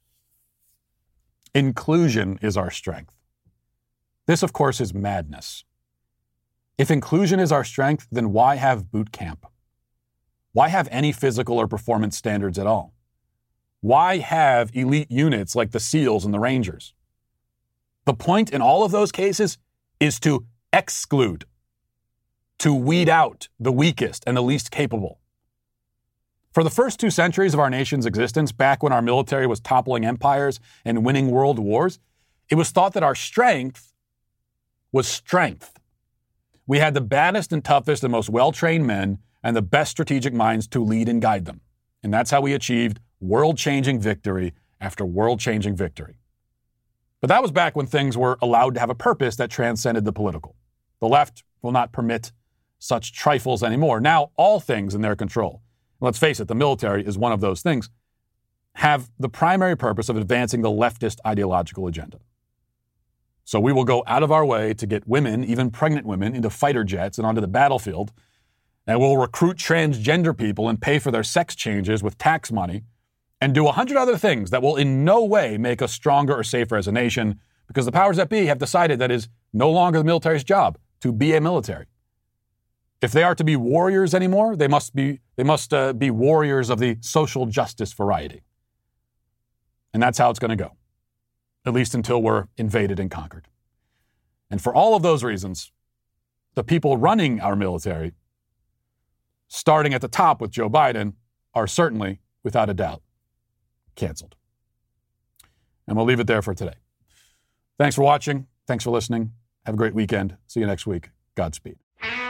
Inclusion is our strength. This, of course, is madness. If inclusion is our strength, then why have boot camp? Why have any physical or performance standards at all? Why have elite units like the SEALs and the Rangers? The point in all of those cases is to exclude, to weed out the weakest and the least capable. For the first 2 centuries of our nation's existence, back when our military was toppling empires and winning world wars, it was thought that our strength was strength. We had the baddest and toughest and most well-trained men and the best strategic minds to lead and guide them. And that's how we achieved world-changing victory after world-changing victory. But that was back when things were allowed to have a purpose that transcended the political. The left will not permit such trifles anymore. Now, all things in their control, let's face it, the military is one of those things, have the primary purpose of advancing the leftist ideological agenda. So we will go out of our way to get women, even pregnant women, into fighter jets and onto the battlefield, and we'll recruit transgender people and pay for their sex changes with tax money, and do 100 other things that will in no way make us stronger or safer as a nation, because the powers that be have decided that it is no longer the military's job to be a military. If they are to be warriors anymore, they must be warriors of the social justice variety. And that's how it's going to go, at least until we're invaded and conquered. And for all of those reasons, the people running our military, starting at the top with Joe Biden, are certainly, without a doubt, canceled. And we'll leave it there for today. Thanks for watching. Thanks for listening. Have a great weekend. See you next week. Godspeed.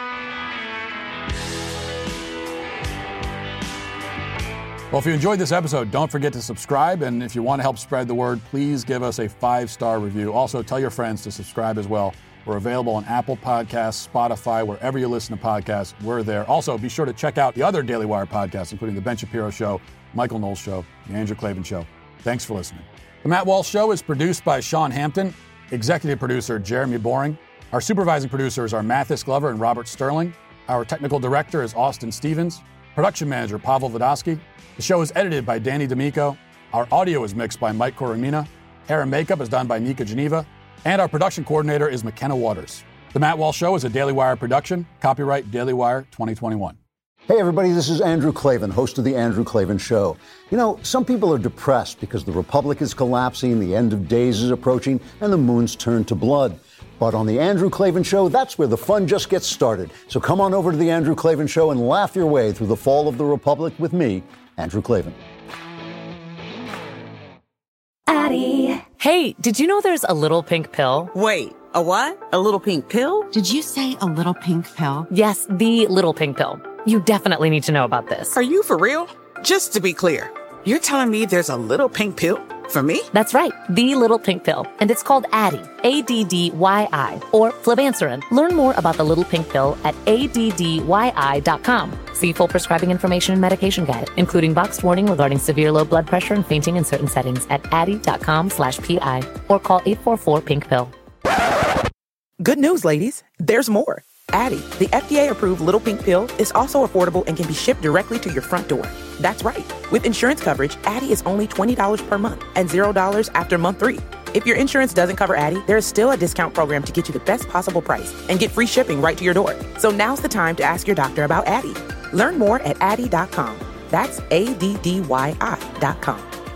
Well, if you enjoyed this episode, don't forget to subscribe. And if you want to help spread the word, please give us a 5-star review. Also, tell your friends to subscribe as well. We're available on Apple Podcasts, Spotify, wherever you listen to podcasts. We're there. Also, be sure to check out the other Daily Wire podcasts, including The Ben Shapiro Show, Michael Knowles Show, The Andrew Klavan Show. Thanks for listening. The Matt Walsh Show is produced by Sean Hampton, executive producer Jeremy Boring. Our supervising producers are Mathis Glover and Robert Sterling. Our technical director is Austin Stevens. Production manager Pavel Vodosky. The show is edited by Danny D'Amico. Our audio is mixed by Mike Coromina. Hair and makeup is done by Nika Geneva. And our production coordinator is McKenna Waters. The Matt Walsh Show is a Daily Wire production. Copyright Daily Wire 2021. Hey, everybody, this is Andrew Klavan, host of The Andrew Klavan Show. You know, some people are depressed because the republic is collapsing, the end of days is approaching, and the moon's turned to blood. But on The Andrew Klavan Show, that's where the fun just gets started. So come on over to The Andrew Klavan Show and laugh your way through the fall of the republic with me, Andrew Klavan. Addie. Hey, did you know there's a little pink pill? Wait, a what? A little pink pill? Did you say a little pink pill? Yes, the little pink pill. You definitely need to know about this. Are you for real? Just to be clear, you're telling me there's a little pink pill? For me? That's right, the little pink pill. And it's called Addyi, A-D-D-Y-I, or flibanserin. Learn more about the little pink pill at ADDYI.com. See full prescribing information and medication guide, including boxed warning regarding severe low blood pressure and fainting in certain settings at Addyi.com/PI or call 844-PINK-PILL. Good news, ladies. There's more. Addyi, the FDA-approved little pink pill, is also affordable and can be shipped directly to your front door. That's right. With insurance coverage, Addyi is only $20 per month and $0 after month 3. If your insurance doesn't cover Addyi, there is still a discount program to get you the best possible price and get free shipping right to your door. So now's the time to ask your doctor about Addyi. Learn more at Addyi.com. That's ADDYI.com.